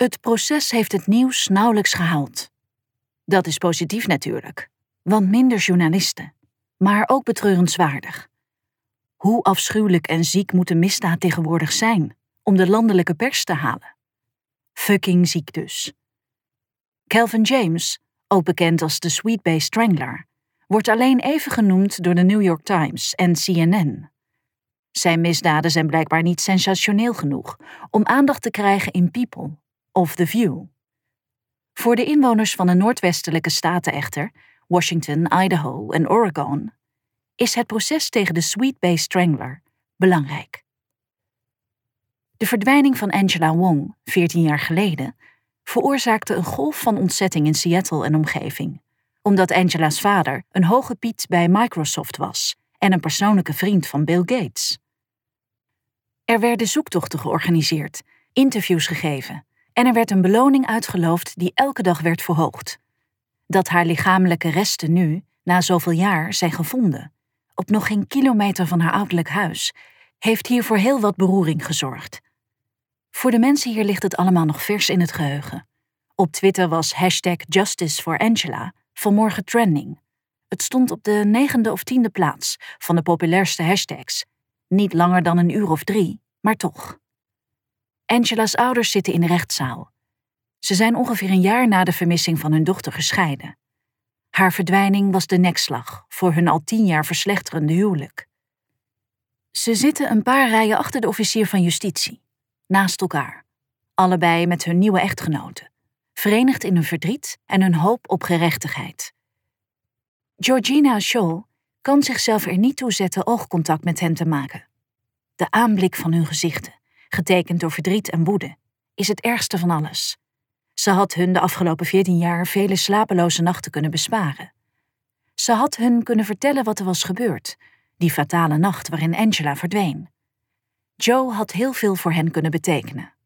Het proces heeft het nieuws nauwelijks gehaald. Dat is positief natuurlijk, want minder journalisten, maar ook betreurenswaardig. Hoe afschuwelijk en ziek moet de misdaad tegenwoordig zijn om de landelijke pers te halen? Fucking ziek dus. Calvin James, ook bekend als de Sweet Bay Strangler, wordt alleen even genoemd door de New York Times en CNN. Zijn misdaden zijn blijkbaar niet sensationeel genoeg om aandacht te krijgen in People of The View. Voor de inwoners van de noordwestelijke staten echter, Washington, Idaho en Oregon, is het proces tegen de Sweet Bay Strangler belangrijk. De verdwijning van Angela Wong, 14 jaar geleden, veroorzaakte een golf van ontzetting in Seattle en omgeving, omdat Angela's vader een hoge piet bij Microsoft was en een persoonlijke vriend van Bill Gates. Er werden zoektochten georganiseerd, interviews gegeven en er werd een beloning uitgeloofd die elke dag werd verhoogd. Dat haar lichamelijke resten nu, na zoveel jaar, zijn gevonden, op nog geen kilometer van haar ouderlijk huis, heeft hier voor heel wat beroering gezorgd. Voor de mensen hier ligt het allemaal nog vers in het geheugen. Op Twitter was #JusticeForAngela vanmorgen trending. Het stond op de 9e of 10e plaats van de populairste hashtags. Niet langer dan een uur of 3, maar toch. Angela's ouders zitten in de rechtszaal. Ze zijn ongeveer een jaar na de vermissing van hun dochter gescheiden. Haar verdwijning was de nekslag voor hun al 10 jaar verslechterende huwelijk. Ze zitten een paar rijen achter de officier van justitie, naast elkaar. Allebei met hun nieuwe echtgenoten, verenigd in hun verdriet en hun hoop op gerechtigheid. Georgina Scholl kan zichzelf er niet toe zetten oogcontact met hen te maken. De aanblik van hun gezichten, getekend door verdriet en woede, is het ergste van alles. Ze had hun de afgelopen 14 jaar vele slapeloze nachten kunnen besparen. Ze had hun kunnen vertellen wat er was gebeurd, die fatale nacht waarin Angela verdween. Joe had heel veel voor hen kunnen betekenen.